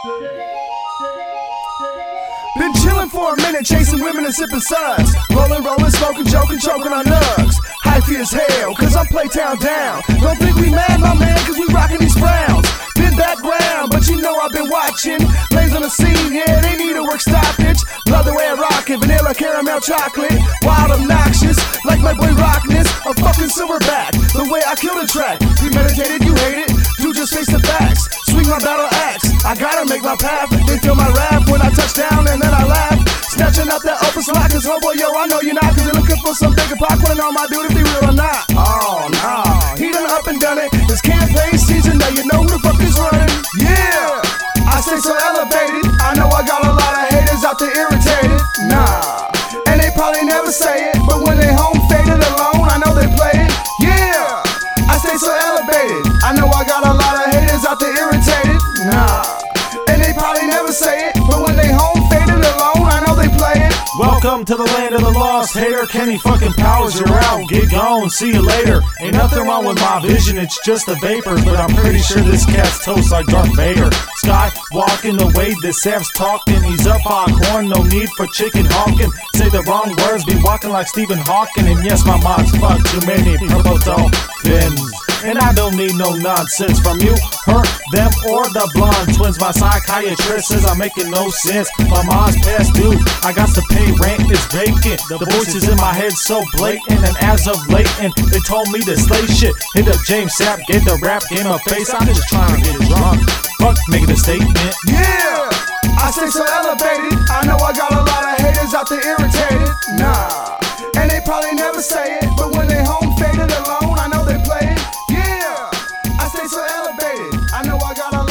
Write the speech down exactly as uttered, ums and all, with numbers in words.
Been chillin' for a minute, chasing women and sipping suds. Rollin', rollin', smoking, joking, choking on nugs. Hyphy as hell, cause I'm Playtown down. Don't think we mad, my man, cause we rockin' these frowns. Been background, but you know I've been watching. Blaze on the scene, yeah, they need a work stoppage. Love the way I rock it, vanilla, caramel, chocolate. Wild, obnoxious, like my boy Rockness. A fucking silverback, the way I kill the track. Premeditated, you hate it, do just face the facts. Swing my battle axe, I gotta make my path. They feel my rap when I touch down and then I laugh. Snatching out that open slot, cause homeboy, yo, I know you're not. Cause they're looking for some bigger pot, wanna know my dude if they real or not. Oh, nah, he done up and done it. It's campaign season, now you know who the fuck is running. Yeah, I stay so elevated. I know I got a lot of haters out there irritated. Nah, and they probably never say it, but when they home faded alone, I know they play it. Yeah, I stay so elevated. I know I got a lot of haters out there irritated. Nah, and they probably never say it, but when they home faded alone, I know they play it. Welcome to the land of the lost. Hater, Kenny fucking Powers, you're out. Get gone, see you later. Ain't nothing wrong with my vision, it's just a vapor. But I'm pretty sure this cat's toast like Darth Vader. Sky walking the way that Sam's talking. He's up on corn, no need for chicken hawking. Say the wrong words, be walking like Stephen Hawking. And yes, my mom's fucked too many purple dolphins. And I don't need no nonsense from you, her, them, or the blonde twins. My psychiatrist says I'm making no sense. My mom's past due, I got to pay rent, it's vacant. The voices in my head so blatant, and as of late, and they told me to slay shit. Hit up James Sapp, get the rap game a face. I'm just trying to get drunk, fuck making a statement. Yeah, I stay so elevated. I know I got a lot of haters out there irritated. Nah, and they probably never say it, but when they home faded alone, I know they play it. Yeah, I stay so elevated. I know I got a